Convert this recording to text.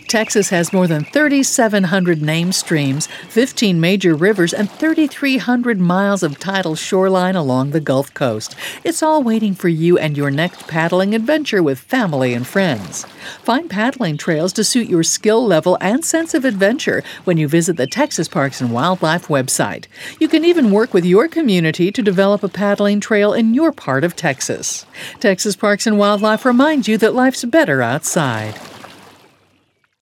Texas has more than 3,700 named streams, 15 major rivers, and 3,300 miles of tidal shoreline along the Gulf Coast. It's all waiting for you and your next paddling adventure with family and friends. Find paddling trails to suit your skill level and sense of adventure when you visit the Texas Parks and Wildlife website. You can even work with your community to develop a paddling trail in your part of Texas. Texas Parks and Wildlife reminds you that life's better outside.